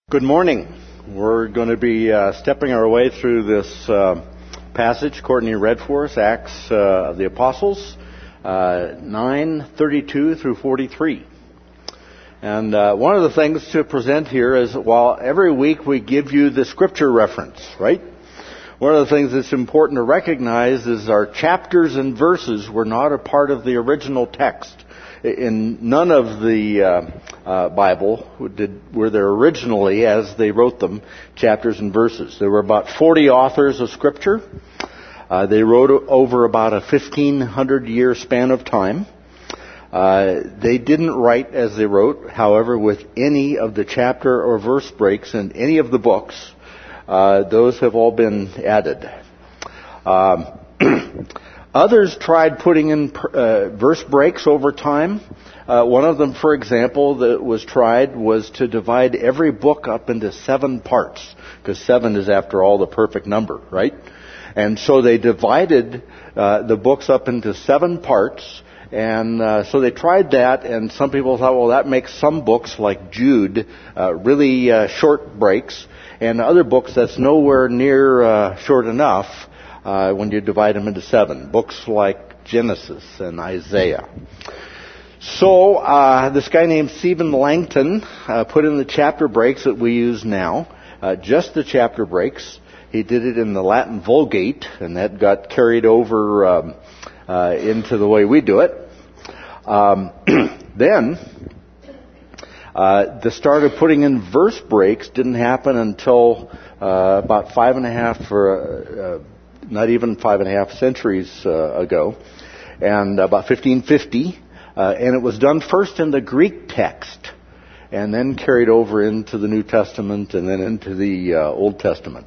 Good morning. We're going to be stepping our way through this passage Courtney read for us, Acts of the Apostles, 9:32 through 43. And one of the things to present here is, while every week we give you the scripture reference, right? One of the things that's important to recognize is our chapters and verses were not a part of the original text. In none of the Bible were there originally, as they wrote them, chapters and verses. There were about 40 authors of Scripture. They wrote over about a 1,500-year span of time. They didn't write as they wrote, however, with any of the chapter or verse breaks in any of the books. Those have all been added. Others tried putting in verse breaks over time. One of them, for example, that was tried was to divide every book up into 7 parts, because 7 is, after all, the perfect number, right? And so they divided the books up into 7 parts, and so they tried that, and some people thought, well, that makes some books, like Jude, really short breaks, and other books that's nowhere near short enough when you divide them into 7. Books like Genesis and Isaiah. So this guy named Stephen Langton put in the chapter breaks that we use now, just the chapter breaks. He did it in the Latin Vulgate, and that got carried over into the way we do it. Then the start of putting in verse breaks didn't happen until about 5.5 or not even 5.5 centuries ago, and about 1550, and it was done first in the Greek text, and then carried over into the New Testament, and then into the Old Testament.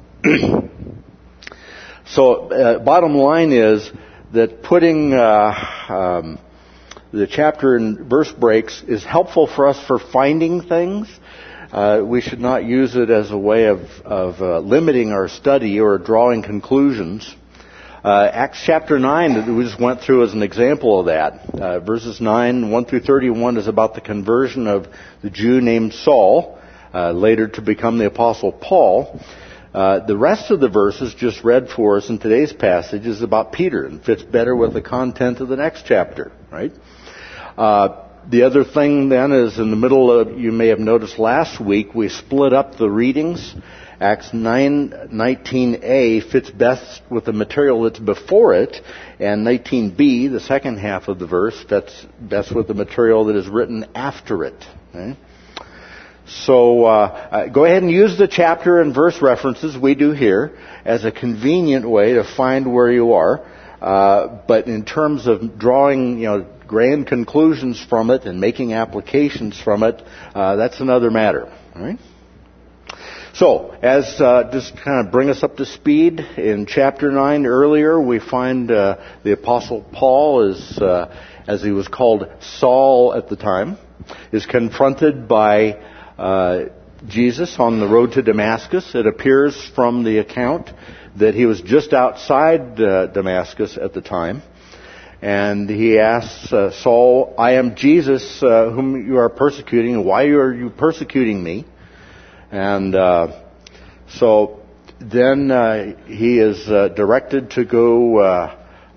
So, bottom line is that putting the chapter and verse breaks is helpful for us for finding things. We should not use it as a way of limiting our study or drawing conclusions. Acts chapter 9 that we just went through as an example of that. Verses 9, 1 through 31 is about the conversion of the Jew named Saul, later to become the Apostle Paul. The rest of the verses just read for us in today's passage is about Peter, and fits better with the content of the next chapter, right? The other thing then is, in the middle of, you may have noticed last week, we split up the readings. Acts 9:19a fits best with the material that's before it, and 19b, the second half of the verse, fits best with the material that is written after it. Okay? So go ahead and use the chapter and verse references we do here as a convenient way to find where you are. But in terms of drawing, grand conclusions from it and making applications from it, that's another matter. All right? So, as just kind of bring us up to speed, in chapter 9 earlier, we find the Apostle Paul is, as he was called Saul at the time, is confronted by Jesus on the road to Damascus. It appears from the account that he was just outside Damascus at the time. And he asks Saul, "I am Jesus whom you are persecuting. Why are you persecuting me?" And so then he is directed to go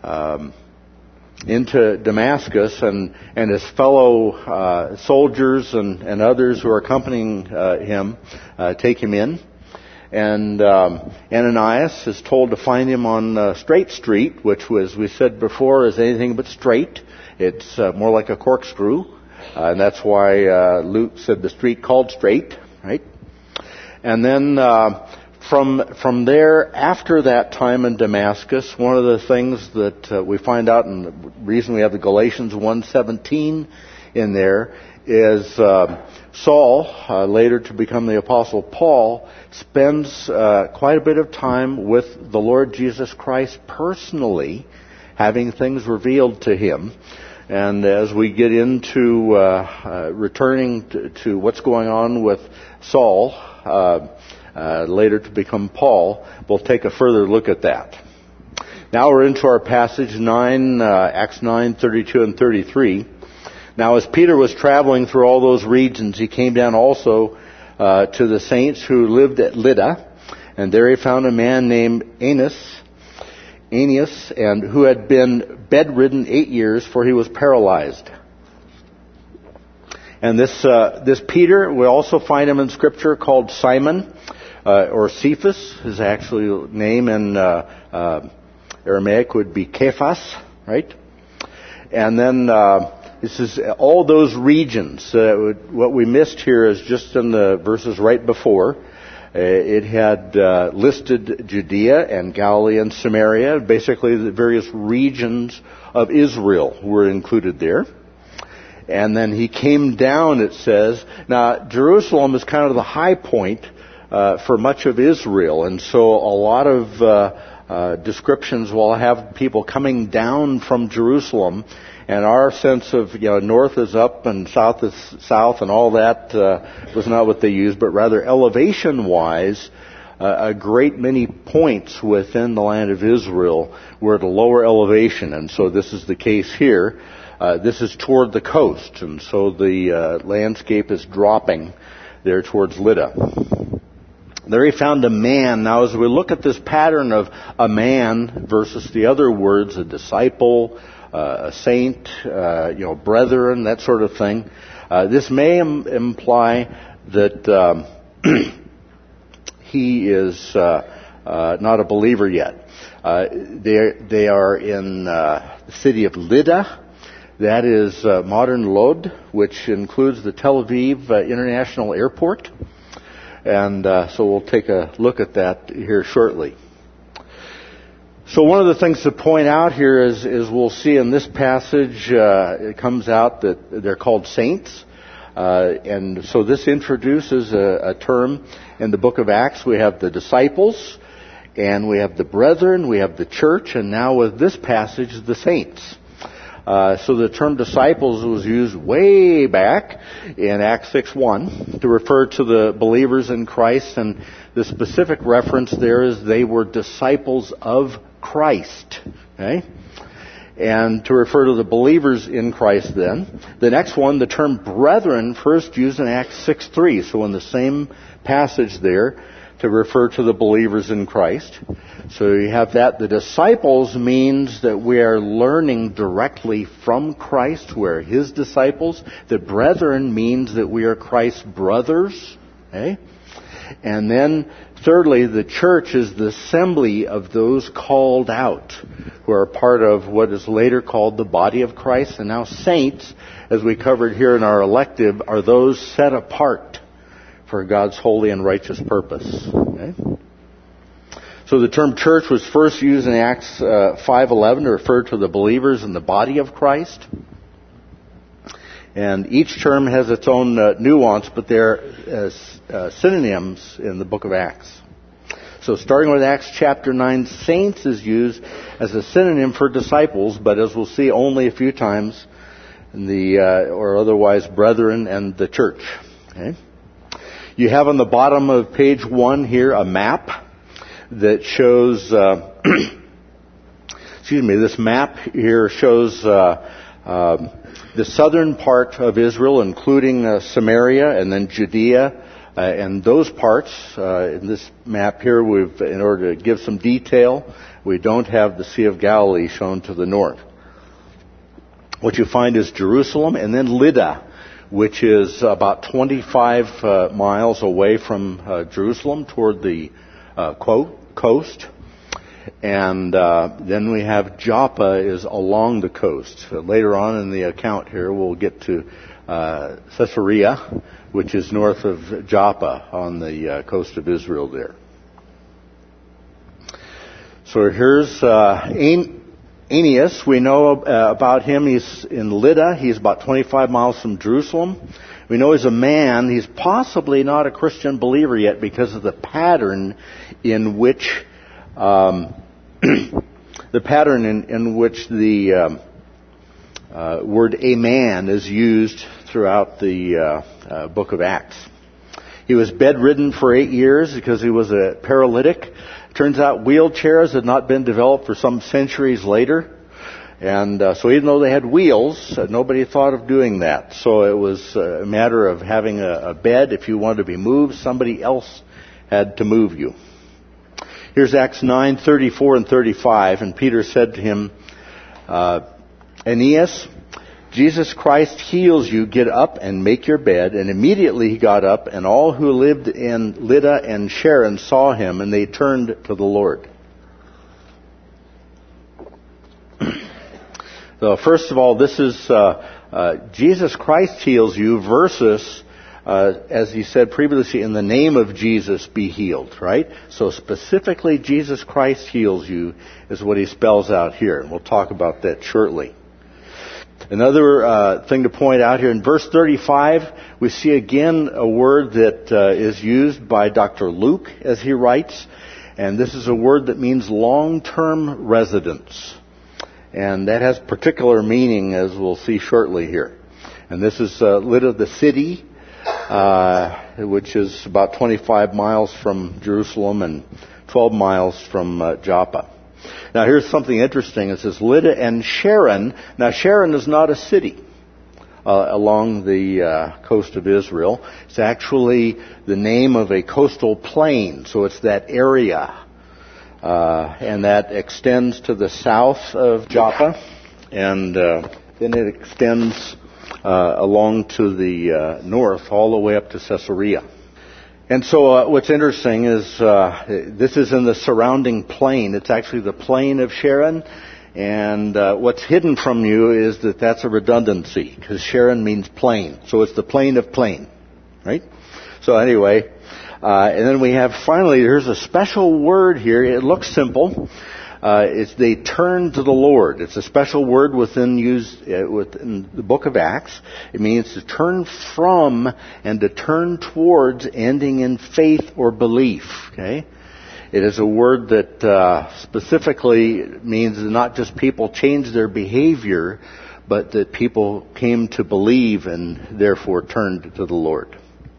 into Damascus, and his fellow soldiers and others who are accompanying him take him in. And Ananias is told to find him on Straight Street, which was, we said before, is anything but straight. It's more like a corkscrew, and that's why Luke said the street called Straight, right? And then from there, after that time in Damascus, one of the things that we find out, and the reason we have the Galatians 1:17 in there, is Saul, later to become the Apostle Paul, spends quite a bit of time with the Lord Jesus Christ personally, having things revealed to him. And as we get into returning to what's going on with Saul, later to become Paul, we'll take a further look at that. Now we're into our passage 9, Acts 9:32 and 33. Now as Peter was traveling through all those regions, he came down also to the saints who lived at Lydda, and there he found a man named Aeneas, and who had been bedridden 8 years, for he was paralyzed. And this Peter, we also find him in Scripture called Simon, or Cephas. His actual name in Aramaic would be Cephas, right? And then this is all those regions. What we missed here is just in the verses right before. It had listed Judea and Galilee and Samaria. Basically, the various regions of Israel were included there. And then he came down, it says. Now, Jerusalem is kind of the high point for much of Israel. And so a lot of descriptions will have people coming down from Jerusalem. And our sense of, north is up and south is south and all that was not what they used, but rather elevation-wise, a great many points within the land of Israel were at a lower elevation. And so this is the case here. This is toward the coast, and so the landscape is dropping there towards Lydda. There he found a man. Now, as we look at this pattern of a man versus the other words, a disciple, a saint, brethren, that sort of thing, this may imply that he is not a believer yet. They are in the city of Lydda. That is modern Lod, which includes the Tel Aviv International Airport. And so we'll take a look at that here shortly. So one of the things to point out here is we'll see in this passage, it comes out that they're called saints. And so this introduces a term in the book of Acts. We have the disciples, and we have the brethren, we have the church, and now with this passage, the saints. So the term disciples was used way back in Acts 6:1 to refer to the believers in Christ, and the specific reference there is they were disciples of Christ. Okay? And to refer to the believers in Christ then. The next one, the term brethren, first used in Acts 6:3. So in the same passage there, to refer to the believers in Christ. So you have that. The disciples means that we are learning directly from Christ. We're His disciples. The brethren means that we are Christ's brothers. Okay? And then, thirdly, the church is the assembly of those called out, who are part of what is later called the body of Christ. And now saints, as we covered here in our elective, are those set apart for God's holy and righteous purpose. Okay? So the term church was first used in Acts 5:11 to refer to the believers in the body of Christ. And each term has its own nuance, but they're synonyms in the book of Acts. So starting with Acts chapter 9, saints is used as a synonym for disciples, but as we'll see only a few times in the or otherwise brethren and the church. Okay? You have on the bottom of page 1 here a map that shows, this map here shows the southern part of Israel, including Samaria and then Judea, and those parts. In this map here, in order to give some detail, we don't have the Sea of Galilee shown to the north. What you find is Jerusalem and then Lydda, which is about 25 miles away from Jerusalem toward the coast. And then we have Joppa is along the coast. Later on in the account here, we'll get to Caesarea, which is north of Joppa on the coast of Israel there. So here's Aeneas. We know about him. He's in Lydda. He's about 25 miles from Jerusalem. We know he's a man. He's possibly not a Christian believer yet because of the pattern in which the word "a man" is used throughout the book of Acts. He was bedridden for 8 years because he was a paralytic. Turns out wheelchairs had not been developed for some centuries later. And so even though they had wheels, nobody thought of doing that. So it was a matter of having a bed. If you wanted to be moved, somebody else had to move you. Here's Acts 9:34 and 35. And Peter said to him, Aeneas, Jesus Christ heals you. Get up and make your bed. And immediately he got up, and all who lived in Lydda and Sharon saw him, and they turned to the Lord. So first of all, this is Jesus Christ heals you versus, as he said previously, in the name of Jesus be healed, right? So specifically, Jesus Christ heals you is what he spells out here. And we'll talk about that shortly. Another thing to point out here, in verse 35, we see again a word that is used by Dr. Luke as he writes. And this is a word that means long-term residence. And that has particular meaning, as we'll see shortly here. And this is Lydda, the city, which is about 25 miles from Jerusalem and 12 miles from Joppa. Now here's something interesting. It says Lydda and Sharon. Now Sharon is not a city along the coast of Israel. It's actually the name of a coastal plain. So it's that area. And that extends to the south of Joppa. And then it extends along to the north all the way up to Caesarea. And so what's interesting is this is in the surrounding plain. It's actually the plain of Sharon. And what's hidden from you is that that's a redundancy, because Sharon means plain. So it's the plain of plain, right? So anyway, and then we have finally, there's a special word here. It looks simple. It's they turn to the Lord. It's a special word within the book of Acts. It means to turn from and to turn towards, ending in faith or belief. Okay, it is a word that specifically means not just people changed their behavior, but that people came to believe and therefore turned to the Lord.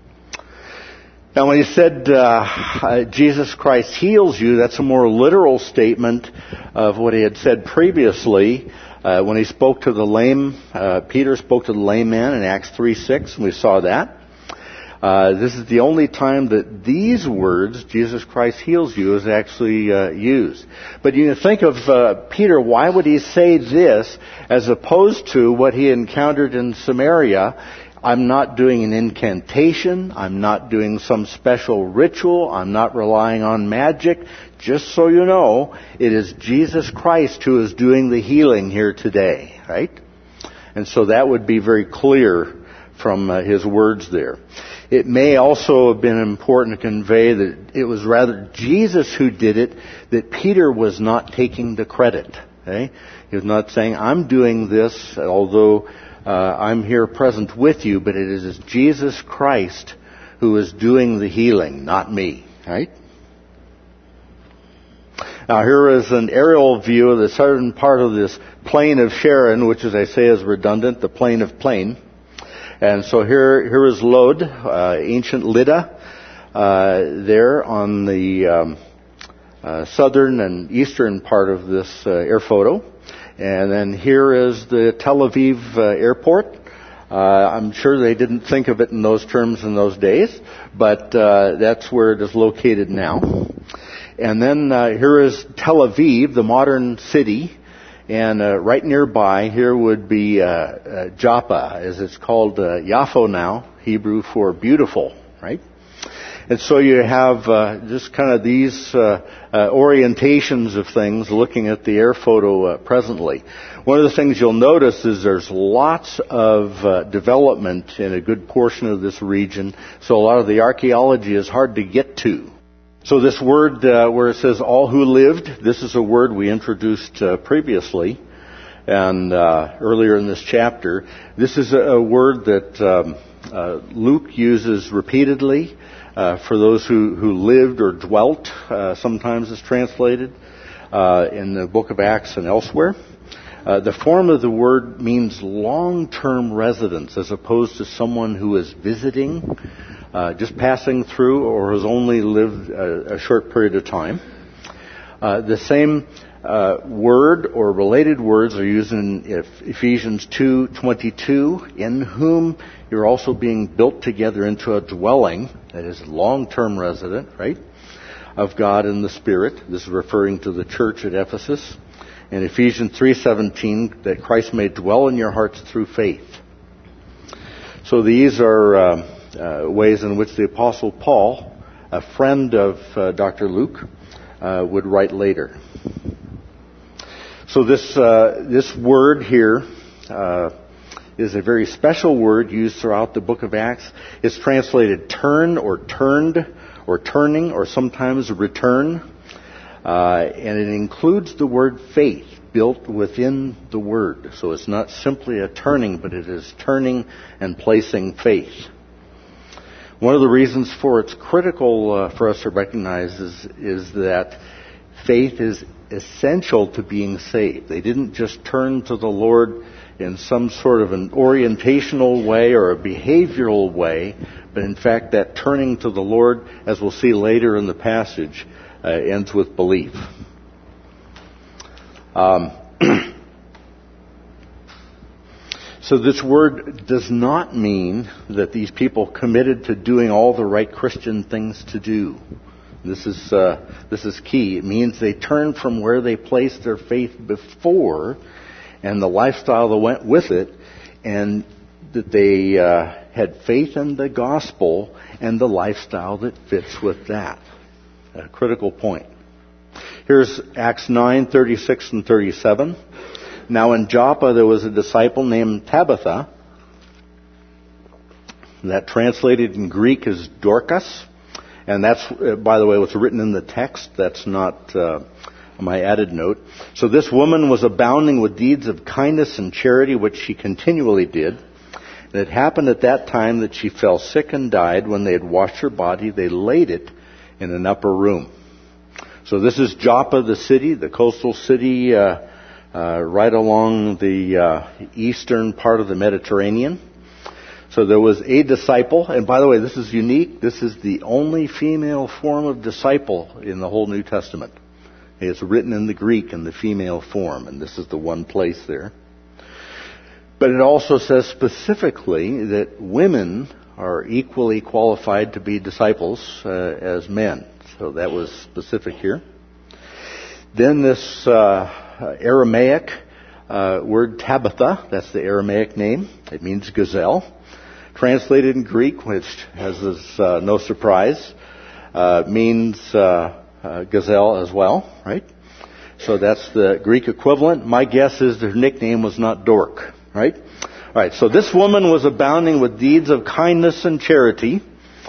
Now, when he said Jesus Christ heals you, that's a more literal statement of what he had said previously when he spoke to the lame. Peter spoke to the lame man in Acts 3:6, and we saw that. This is the only time that these words, Jesus Christ heals you, is actually used. But you think of Peter, why would he say this as opposed to what he encountered in Samaria? I'm not doing an incantation. I'm not doing some special ritual. I'm not relying on magic. Just so you know, it is Jesus Christ who is doing the healing here today, right? And so that would be very clear from his words there. It may also have been important to convey that it was rather Jesus who did it, that Peter was not taking the credit. Okay? He was not saying, I'm doing this, although I'm here present with you, but it is Jesus Christ who is doing the healing, not me. Right? Now here is an aerial view of the southern part of this plain of Sharon, which, as I say, is redundant, the plain of plain. And so here is Lod, ancient Lydda, there on the southern and eastern part of this air photo. And then here is the Tel Aviv airport. I'm sure they didn't think of it in those terms in those days, but that's where it is located now. And then here is Tel Aviv, the modern city. And right nearby here would be Joppa, as it's called Yaffo now, Hebrew for beautiful, right? And so you have just kind of these orientations of things looking at the air photo presently. One of the things you'll notice is there's lots of development in a good portion of this region, so a lot of the archaeology is hard to get to. So this word where it says all who lived, this is a word we introduced previously and earlier in this chapter. This is a word that Luke uses repeatedly for those who lived or dwelt, sometimes it's translated in the book of Acts and elsewhere. The form of the word means long-term residence as opposed to someone who is visiting, just passing through, or has only lived a short period of time. The same word or related words are used in Ephesians 2:22, in whom you're also being built together into a dwelling, that is, long-term resident, right, of God in the Spirit. This is referring to the church at Ephesus. In Ephesians 3:17, that Christ may dwell in your hearts through faith. So these are ways in which the Apostle Paul, a friend of Dr. Luke, would write later. So this word here is a very special word used throughout the book of Acts. It's translated turn or turned or turning or sometimes return. And it includes the word faith built within the word. So it's not simply a turning, but it is turning and placing faith. One of the reasons for it's critical for us to recognize is that faith is essential to being saved. They didn't just turn to the Lord in some sort of an orientational way or a behavioral way, but in fact that turning to the Lord, as we'll see later in the passage, ends with belief. So this word does not mean that these people committed to doing all the right Christian things to do. This is key. It means they turned from where they placed their faith before and the lifestyle that went with it, and that they had faith in the gospel and the lifestyle that fits with that. A critical point. Here's Acts 9:36 and 37. Now in Joppa there was a disciple named Tabitha. That translated in Greek is Dorcas. And that's, by the way, what's written in the text. That's not my added note. So this woman was abounding with deeds of kindness and charity, which she continually did. And it happened at that time that she fell sick and died. When they had washed her body, they laid it in an upper room. So this is Joppa, the city, the coastal city, right along the eastern part of the Mediterranean. So there was a disciple, and by the way, this is unique. This is the only female form of disciple in the whole New Testament. It's written in the Greek in the female form, and this is the one place there. But it also says specifically that women are equally qualified to be disciples as men. So that was specific here. Then this Aramaic word Tabitha, that's the Aramaic name. It means gazelle. Translated in Greek, which has no surprise, means gazelle as well, right? So that's the Greek equivalent. My guess is their nickname was not Dork, right? All right, so this woman was abounding with deeds of kindness and charity.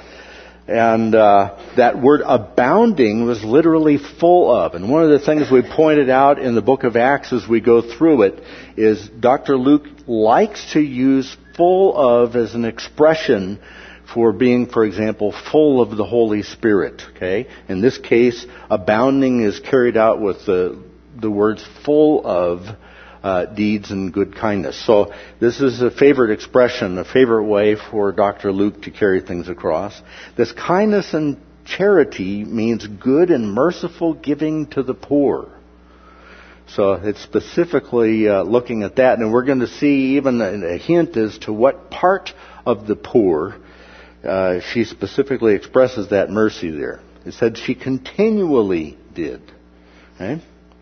And that word abounding was literally full of. And one of the things we pointed out in the book of Acts as we go through it is Dr. Luke likes to use full of as an expression for being, for example, full of the Holy Spirit. Okay? In this case, abounding is carried out with the words full of deeds and good kindness. So this is a favorite expression, a favorite way for Dr. Luke to carry things across. This kindness and charity means good and merciful giving to the poor. So it's specifically looking at that, and we're going to see even a hint as to what part of the poor she specifically expresses that mercy there. It said she continually did. Okay?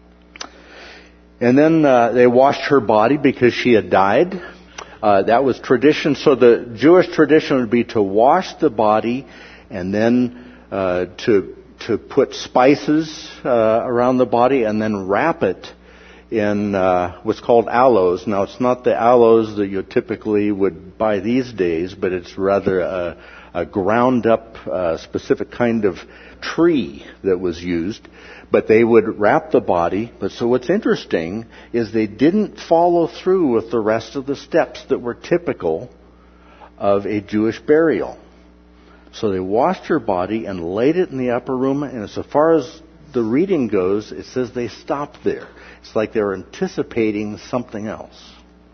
And then they washed her body because she had died. That was tradition. So the Jewish tradition would be to wash the body and then to put spices around the body and then wrap it in what's called aloes. Now, it's not the aloes that you typically would buy these days, but it's rather a ground up specific kind of tree that was used. But they would wrap the body. But so what's interesting is they didn't follow through with the rest of the steps that were typical of a Jewish burial. So they washed her body and laid it in the upper room. And as far as the reading goes, it says they stopped there. It's like they were anticipating something else.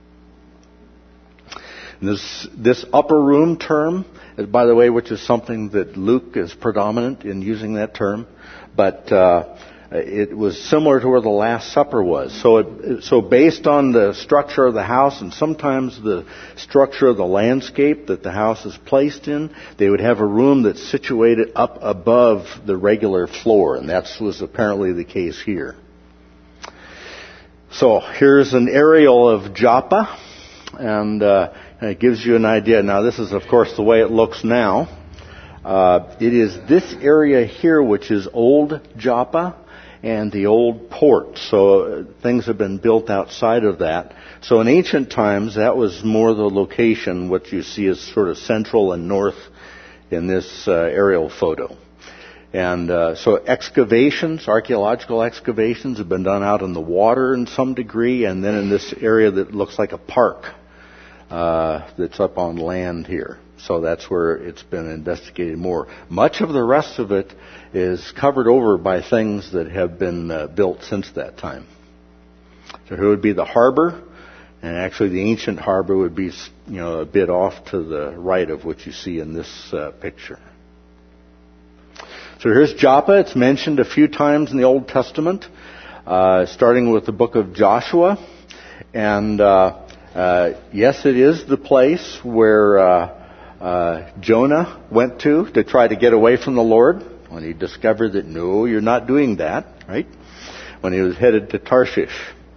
And this upper room term, by the way, which is something that Luke is predominant in using that term, but it was similar to where the Last Supper was. So based on the structure of the house and sometimes the structure of the landscape that the house is placed in, they would have a room that's situated up above the regular floor, and that was apparently the case here. So here's an aerial of Joppa, and it gives you an idea. Now this is, of course, the way it looks now. It is this area here which is old Joppa and the old port. So things have been built outside of that. So in ancient times, that was more the location. What you see is sort of central and north in this aerial photo. And so excavations, archaeological excavations, have been done out in the water in some degree, and then in this area that looks like a park that's up on land here. So that's where it's been investigated more. Much of the rest of it is covered over by things that have been built since that time. So here would be the harbor, and actually the ancient harbor would be, a bit off to the right of what you see in this picture. So here's Joppa. It's mentioned a few times in the Old Testament, starting with the book of Joshua. And yes, it is the place where Jonah went to try to get away from the Lord when he discovered that, no, you're not doing that, right? When he was headed to Tarshish.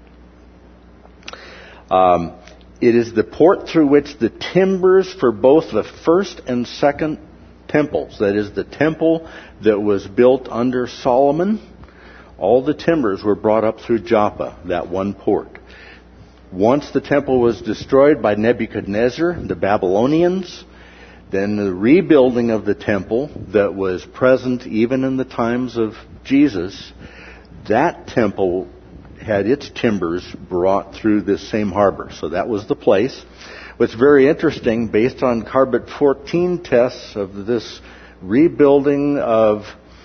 It is the port through which the timbers for both the first and second temples, that is the temple that was built under Solomon, all the timbers were brought up through Joppa, that one port. Once the temple was destroyed by Nebuchadnezzar, the Babylonians, then the rebuilding of the temple that was present even in the times of Jesus, that temple had its timbers brought through this same harbor. So that was the place. What's very interesting, based on carbon-14 tests of this rebuilding of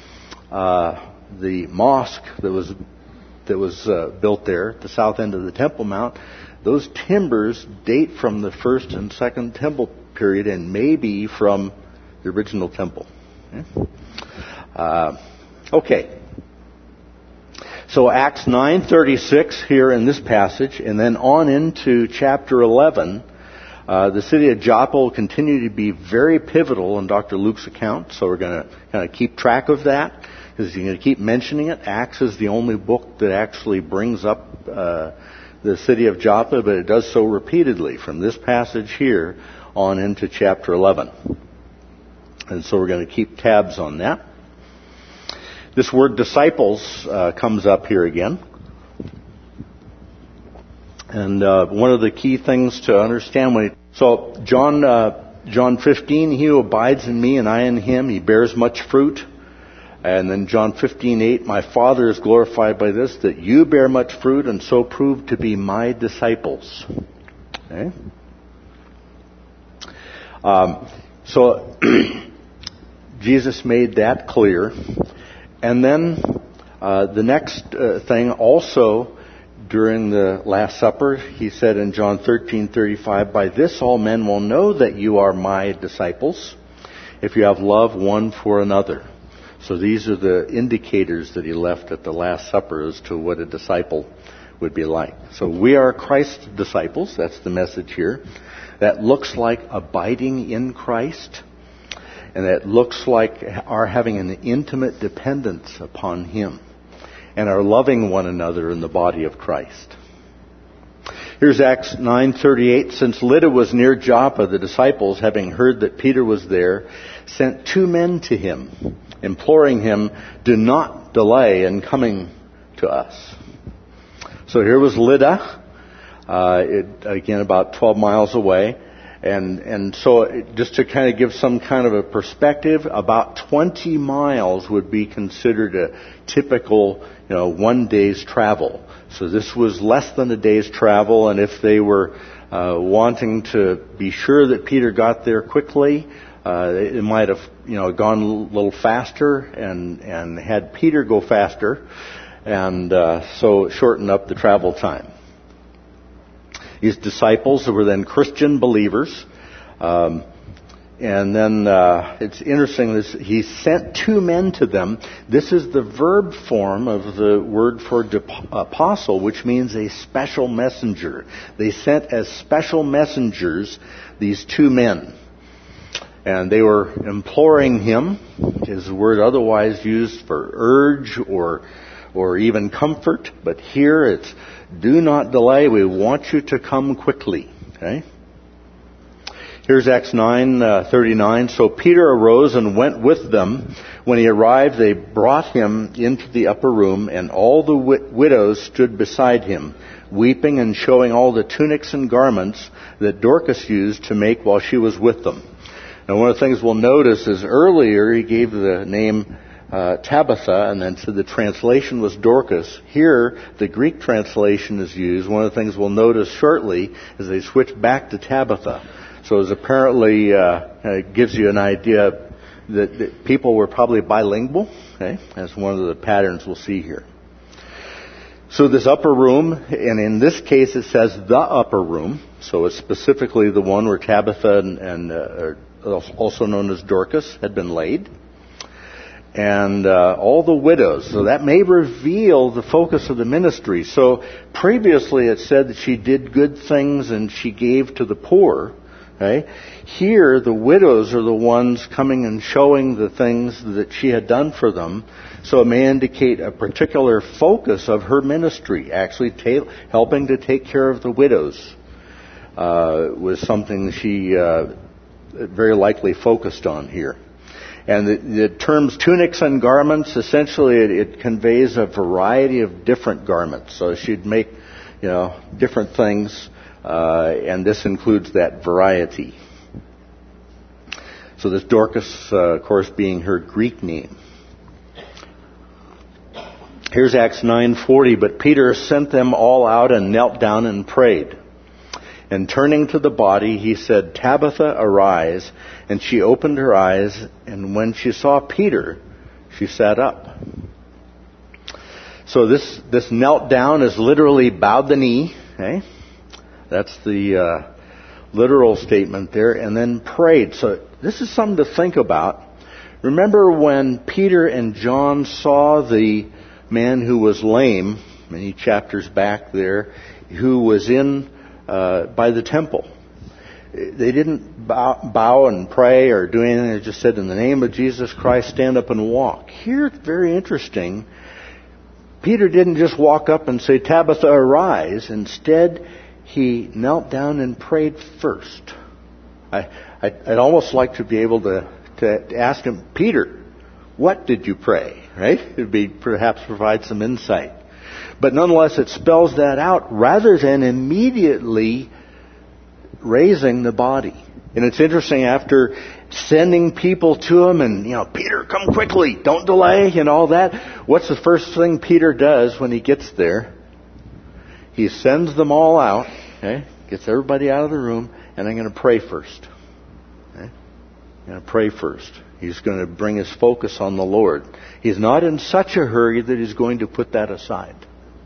the mosque that was built there at the south end of the Temple Mount, those timbers date from the first and second temple period and maybe from the original temple. Okay. So Acts 9:36 here in this passage, and then on into chapter 11, the city of Joppa will continue to be very pivotal in Dr. Luke's account, so we're going to kind of keep track of that, because he's going to keep mentioning it. Acts is the only book that actually brings up the city of Joppa, but it does so repeatedly from this passage here on into chapter 11. And so we're going to keep tabs on that. This word disciples comes up here again. And one of the key things to understand so John 15, he who abides in me and I in him, he bears much fruit. And then John 15:8, my Father is glorified by this, that you bear much fruit and so prove to be my disciples. Okay? So Jesus made that clear. And then the next thing also during the Last Supper, he said in John 13:35, by this all men will know that you are my disciples, if you have love one for another. So these are the indicators that he left at the Last Supper as to what a disciple would be like. So we are Christ's disciples. That's the message here. That looks like abiding in Christ. And that looks like our having an intimate dependence upon him. And our loving one another in the body of Christ. Here's Acts 9:38. Since Lydda was near Joppa, the disciples, having heard that Peter was there, sent 2 men to him, imploring him, do not delay in coming to us. So here was Lydda, again about 12 miles away. And so just to kind of give some kind of a perspective, about 20 miles would be considered a typical, 1 day's travel. So this was less than a day's travel, and if they were wanting to be sure that Peter got there quickly, it might have, gone a little faster and had Peter go faster, and so shorten up the travel time. These disciples were then Christian believers. And then it's interesting, he sent 2 men to them. This is the verb form of the word for apostle, which means a special messenger. They sent as special messengers these 2 men. And they were imploring him, is the word otherwise used for urge or even comfort. But here it's, do not delay, we want you to come quickly. Okay? Here's Acts 9:39. So Peter arose and went with them. When he arrived, they brought him into the upper room, and all the widows stood beside him, weeping and showing all the tunics and garments that Dorcas used to make while she was with them. Now, one of the things we'll notice is earlier he gave the name Tabitha, and then so the translation was Dorcas. Here, the Greek translation is used. One of the things we'll notice shortly is they switch back to Tabitha. So it apparently gives you an idea that people were probably bilingual. Okay, that's one of the patterns we'll see here. So this upper room, and in this case it says the upper room, so it's specifically the one where Tabitha and also known as Dorcas had been laid. And all the widows. So that may reveal the focus of the ministry. So previously it said that she did good things and she gave to the poor. Okay? Here, the widows are the ones coming and showing the things that she had done for them. So it may indicate a particular focus of her ministry, actually helping to take care of the widows was something she very likely focused on here. And the terms tunics and garments, essentially it conveys a variety of different garments. So she'd make, different things. And this includes that variety. So this Dorcas, of course, being her Greek name. Here's Acts 9:40. But Peter sent them all out and knelt down and prayed. And turning to the body, he said, Tabitha, arise. And she opened her eyes, and when she saw Peter, she sat up. So this knelt down is literally bowed the knee. Okay? That's the literal statement there. And then prayed. So this is something to think about. Remember when Peter and John saw the man who was lame, many chapters back there, who was in by the temple. They didn't bow and pray or do anything. They just said, in the name of Jesus Christ, stand up and walk. Here, it's very interesting. Peter didn't just walk up and say, Tabitha, arise. Instead, he knelt down and prayed first. I'd almost like to be able to ask him, Peter, what did you pray? Right? It'd be perhaps provide some insight. But nonetheless, it spells that out rather than immediately raising the body. And it's interesting, after sending people to him and, Peter, come quickly, don't delay, and all that, what's the first thing Peter does when he gets there? He sends them all out, okay, gets everybody out of the room, and I'm going to pray first. Okay? I'm going to pray first. He's going to bring his focus on the Lord. He's not in such a hurry that he's going to put that aside.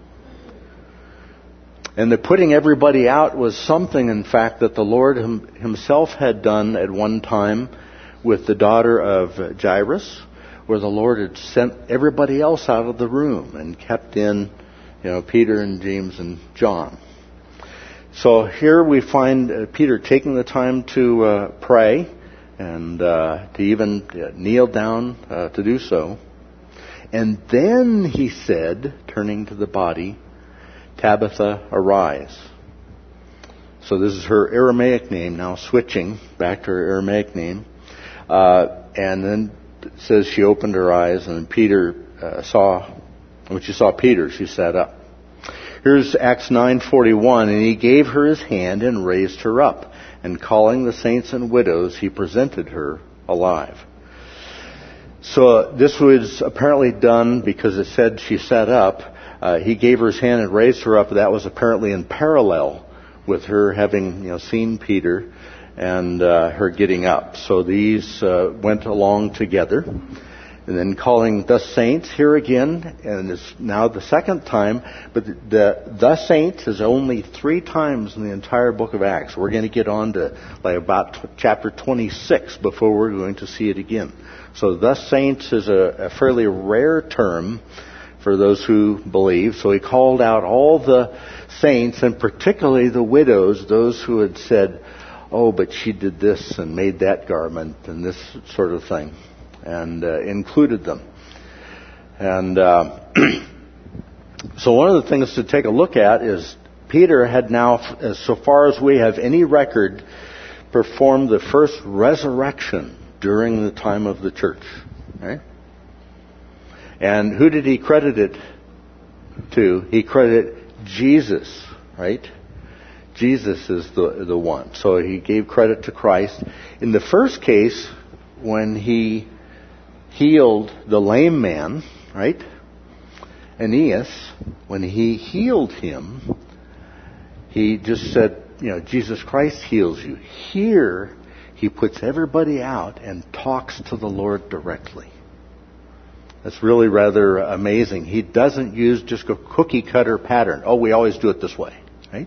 And the putting everybody out was something, in fact, that the Lord himself had done at one time with the daughter of Jairus, where the Lord had sent everybody else out of the room and kept in, Peter and James and John. So here we find Peter taking the time to pray and to even kneel down to do so. And then he said, turning to the body, Tabitha, arise. So this is her Aramaic name, now switching back to her Aramaic name. And then it says she opened her eyes, and when she saw Peter, she sat up. Here's Acts 9:41, and he gave her his hand and raised her up, and calling the saints and widows, he presented her alive. So this was apparently done because it said she sat up. He gave her his hand and raised her up. That was apparently in parallel with her having seen Peter and her getting up. So these went along together. And then calling the saints here again, and it's now the second time, but the saints is only 3 times in the entire book of Acts. We're going to get on to like about chapter 26 before we're going to see it again. So the saints is a fairly rare term for those who believe. So he called out all the saints, and particularly the widows, those who had said, oh, but she did this and made that garment and this sort of thing, and included them. And so one of the things to take a look at is Peter had now, as so far as we have any record, performed the first resurrection during the time of the church. Right? And who did he credit it to? He credited Jesus, right? Jesus is the one. So he gave credit to Christ. In the first case, when he healed the lame man, right? Aeneas, when he healed him, he just said, Jesus Christ heals you. Here, he puts everybody out and talks to the Lord directly. That's really rather amazing. He doesn't use just a cookie-cutter pattern. Oh, we always do it this way, right?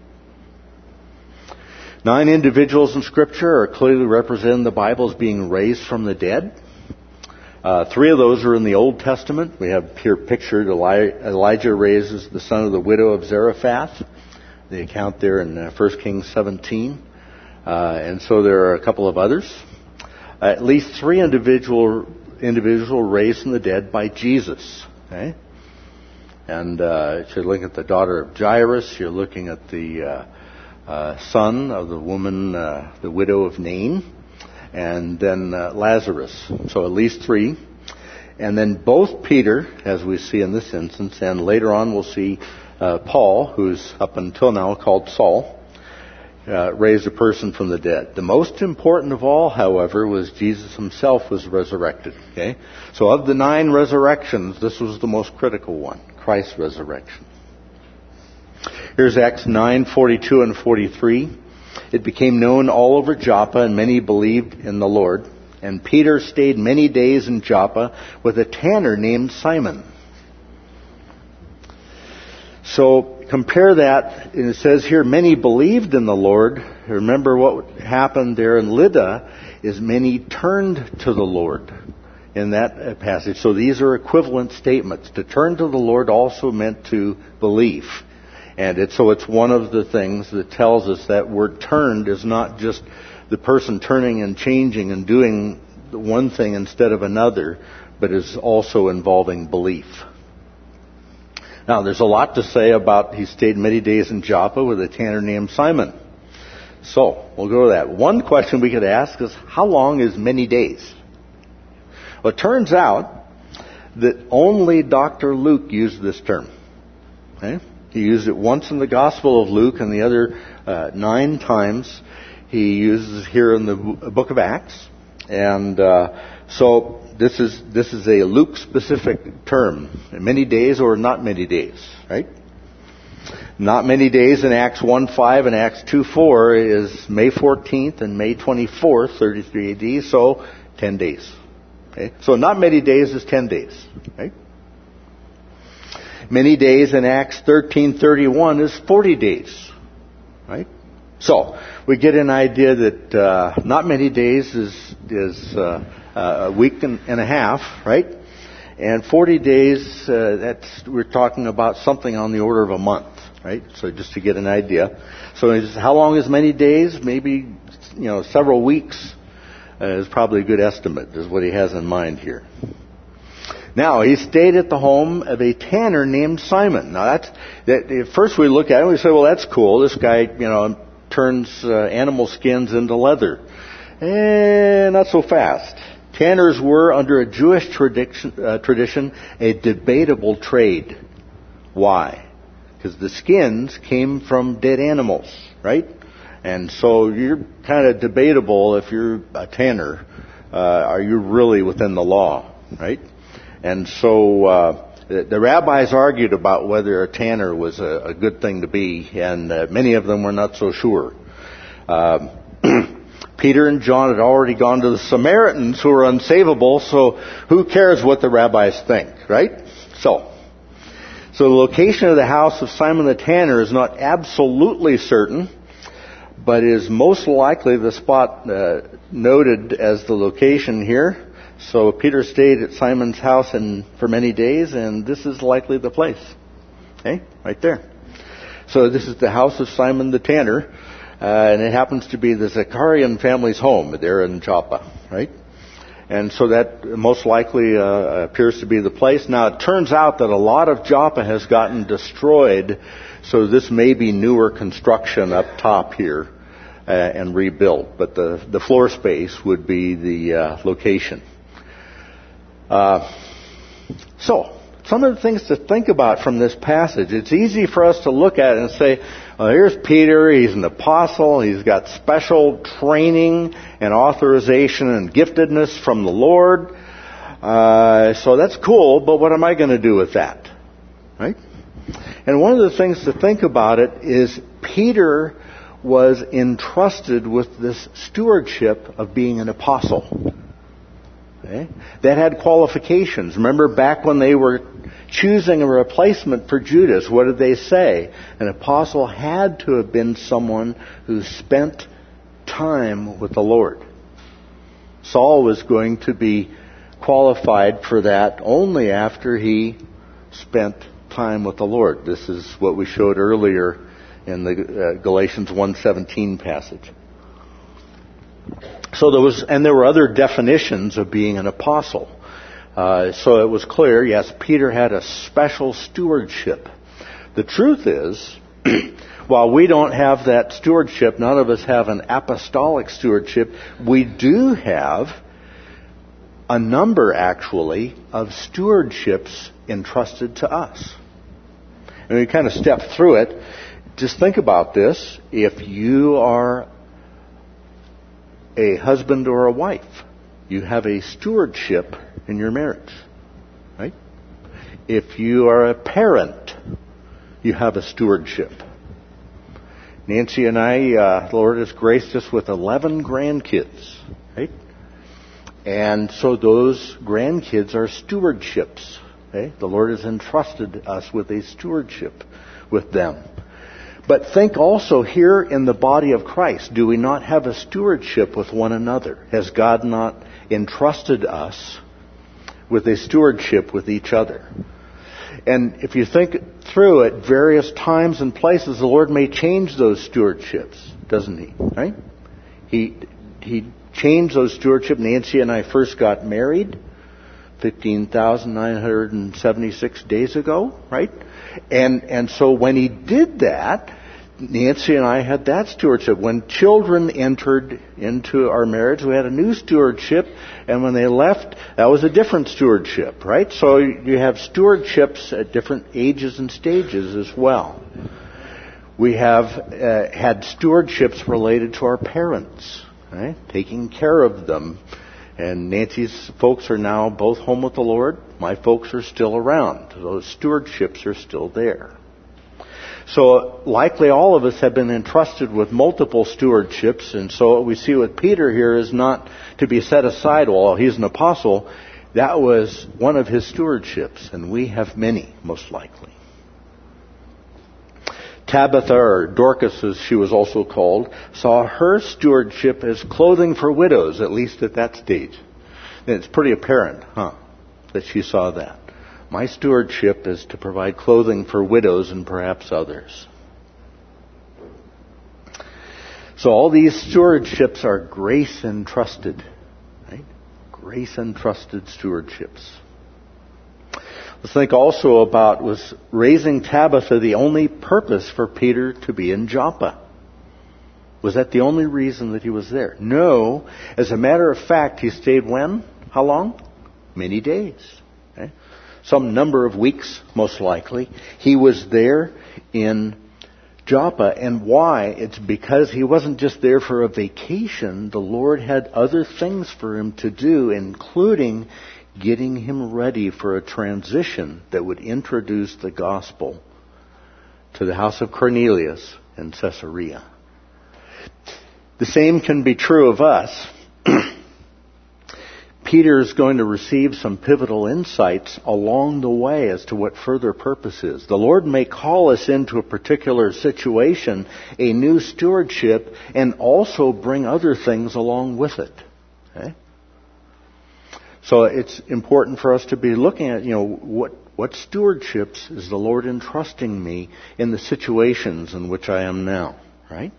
9 individuals in Scripture are clearly represented in the Bible as being raised from the dead. 3 of those are in the Old Testament. We have here pictured Elijah raises the son of the widow of Zarephath. The account there in 1 Kings 17. And so there are a couple of others. At least 3 individual raised from the dead by Jesus. Okay? And if you're looking at the daughter of Jairus, you're looking at the son of the woman, the widow of Nain, and then Lazarus. So at least 3. And then both Peter, as we see in this instance, and later on we'll see Paul, who's up until now called Saul, raised a person from the dead. The most important of all, however, was Jesus himself was resurrected. Okay? So of the 9 resurrections, this was the most critical one, Christ's resurrection. Here's Acts 9:42 and 43. It became known all over Joppa, and many believed in the Lord. And Peter stayed many days in Joppa with a tanner named Simon. So compare that, and it says here, many believed in the Lord. Remember what happened there in Lydda is many turned to the Lord in that passage. So these are equivalent statements. To turn to the Lord also meant to believe. And it's one of the things that tells us that word turned is not just the person turning and changing and doing one thing instead of another, but is also involving belief. Now, there's a lot to say about he stayed many days in Joppa with a tanner named Simon. So, we'll go to that. One question we could ask is, how long is many days? Well, it turns out that only Dr. Luke used this term. Okay? He used it once in the Gospel of Luke, and the other 9 times he uses here in the book of Acts. And so this is a Luke-specific term. Many days or not many days, right? Not many days in Acts 1:5 and Acts 2:4 is May 14th and May 24th, 33 AD, so 10 days. Okay? So not many days is 10 days, right? Many days in Acts 13:31 is 40 days, right? So we get an idea that not many days is a week and a half, right? And 40 days, we're talking about something on the order of a month, right? So just to get an idea. So how long is many days? Maybe several weeks is probably a good estimate. Is what he has in mind here. Now, he stayed at the home of a tanner named Simon. Now, at first we look at it and we say, well, that's cool. This guy, turns animal skins into leather. Not so fast. Tanners were, under a Jewish tradition, a debatable trade. Why? Because the skins came from dead animals, right? And so you're kind of debatable if you're a tanner. Are you really within the law, right? And so the rabbis argued about whether a tanner was a good thing to be, and many of them were not so sure. Peter and John had already gone to the Samaritans who were unsavable, so who cares what the rabbis think, right? So the location of the house of Simon the Tanner is not absolutely certain, but is most likely the spot noted as the location here. So Peter stayed at Simon's house for many days, and this is likely the place. Okay, right there. So this is the house of Simon the Tanner, and it happens to be the Zacharian family's home there in Joppa, right? And so that most likely appears to be the place. Now, it turns out that a lot of Joppa has gotten destroyed, so this may be newer construction up top here and rebuilt. But the floor space would be the location. So, some of the things to think about from this passage. It's easy for us to look at it and say, well, here's Peter, he's an apostle, he's got special training and authorization and giftedness from the Lord. So that's cool, but what am I going to do with that? Right? And one of the things to think about it is Peter was entrusted with this stewardship of being an apostle. Okay? That had qualifications. Remember back when they were choosing a replacement for Judas, what did they say? An apostle had to have been someone who spent time with the Lord. Saul was going to be qualified for that only after he spent time with the Lord. This is what we showed earlier in the Galatians 1:17 passage. So there were other definitions of being an apostle. So it was clear, yes, Peter had a special stewardship. The truth is, while we don't have that stewardship, none of us have an apostolic stewardship, we do have a number, actually, of stewardships entrusted to us. And we kind of step through it. Just think about this. If you are a husband or a wife, you have a stewardship in your marriage, right? If you are a parent, you have a stewardship. Nancy and I, the Lord has graced us with 11 grandkids, right? And so those grandkids are stewardships, okay? The Lord has entrusted us with a stewardship with them. But think also here in the body of Christ, do we not have a stewardship with one another? Has God not entrusted us with a stewardship with each other? And if you think through at various times and places, the Lord may change those stewardships, doesn't He? Right? He changed those stewardships. Nancy and I first got married 15,976 days ago, right? And so when He did that, Nancy and I had that stewardship. When children entered into our marriage, we had a new stewardship, and when they left, that was a different stewardship, right? So you have stewardships at different ages and stages as well. We have had stewardships related to our parents, right? Taking care of them. And Nancy's folks are now both home with the Lord. My folks are still around. Those stewardships are still there. So likely all of us have been entrusted with multiple stewardships. And so what we see with Peter here is not to be set aside, well, he's an apostle. That was one of his stewardships. And we have many, most likely. Tabitha, or Dorcas as she was also called, saw her stewardship as clothing for widows, at least at that stage. And it's pretty apparent, that she saw that. My stewardship is to provide clothing for widows and perhaps others. So all these stewardships are grace entrusted, right? Grace entrusted stewardships. Let's think also about, was raising Tabitha the only purpose for Peter to be in Joppa? Was that the only reason that he was there? No. As a matter of fact, he stayed when? How long? Many days. Okay? Some number of weeks, most likely. He was there in Joppa. And why? It's because he wasn't just there for a vacation. The Lord had other things for him to do, including getting him ready for a transition that would introduce the gospel to the house of Cornelius in Caesarea. The same can be true of us. Peter is going to receive some pivotal insights along the way as to what further purpose is. The Lord may call us into a particular situation, a new stewardship, and also bring other things along with it. Okay? So it's important for us to be looking at, what stewardships is the Lord entrusting me in the situations in which I am now, right?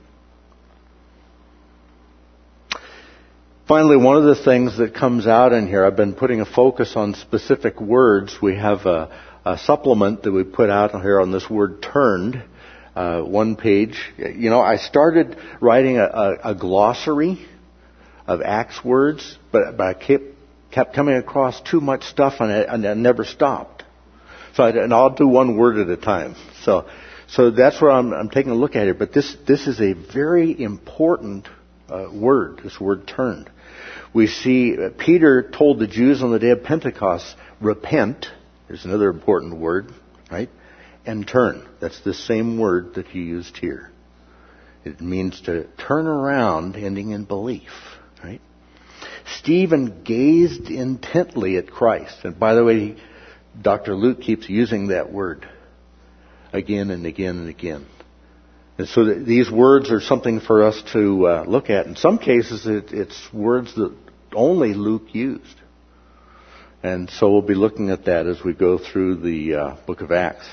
Finally, one of the things that comes out in here, I've been putting a focus on specific words. We have a supplement that we put out here on this word turned, one page. I started writing a glossary of Acts words, but I kept coming across too much stuff on it, and I never stopped. And I'll do one word at a time. So that's where I'm taking a look at it. But this is a very important word, this word turned. We see Peter told the Jews on the day of Pentecost, repent, there's another important word, right? And turn. That's the same word that he used here. It means to turn around, ending in belief, right? Stephen gazed intently at Christ. And by the way, Dr. Luke keeps using that word again and again and again. And so these words are something for us to look at. In some cases, it's words that only Luke used. And so we'll be looking at that as we go through the book of Acts.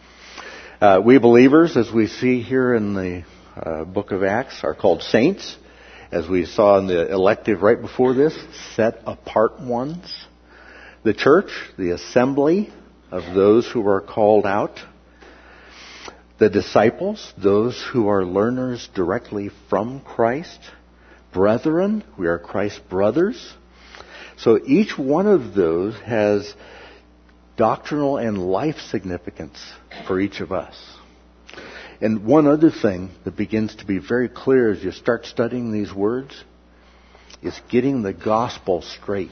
We believers, as we see here in the book of Acts, are called saints. As we saw in the elective right before this, set apart ones. The church, the assembly of those who are called out. The disciples, those who are learners directly from Christ. Brethren, we are Christ's brothers. So each one of those has doctrinal and life significance for each of us. And one other thing that begins to be very clear as you start studying these words is getting the gospel straight.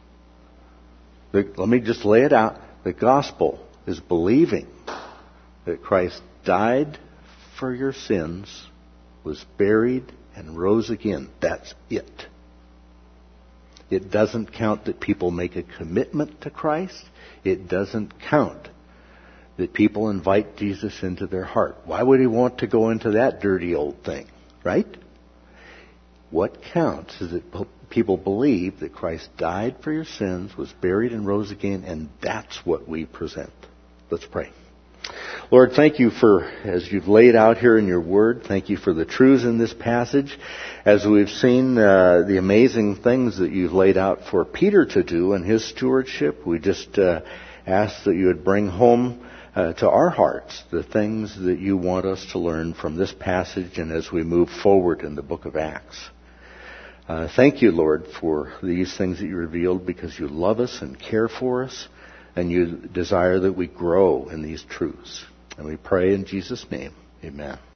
Let me just lay it out. The gospel is believing that Christ died for your sins, was buried, and rose again. That's it. It doesn't count that people make a commitment to Christ. It doesn't count that people invite Jesus into their heart. Why would he want to go into that dirty old thing, right? What counts is that people believe that Christ died for your sins, was buried, and rose again, and that's what we present. Let's pray. Lord, thank you for, as you've laid out here in your word, thank you for the truths in this passage. As we've seen the amazing things that you've laid out for Peter to do in his stewardship, we just ask that you would bring home to our hearts the things that you want us to learn from this passage and as we move forward in the book of Acts. Thank you, Lord, for these things that you revealed because you love us and care for us and you desire that we grow in these truths. And we pray in Jesus' name. Amen.